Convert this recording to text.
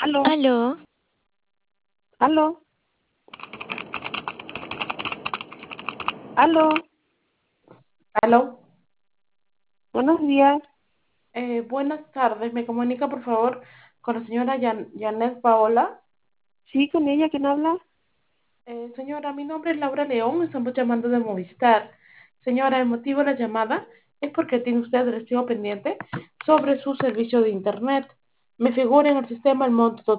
Aló, Aló, aló, aló. Aló, Buenos días. buenas tardes. ¿Me comunica por favor con la señora Janet Paola? Sí, con ella, ¿quién habla? Señora, mi nombre es Laura León, estamos llamando de Movistar. Señora, el motivo de la llamada es porque tiene usted recibo pendiente sobre su servicio de internet. Me figura en el sistema el monto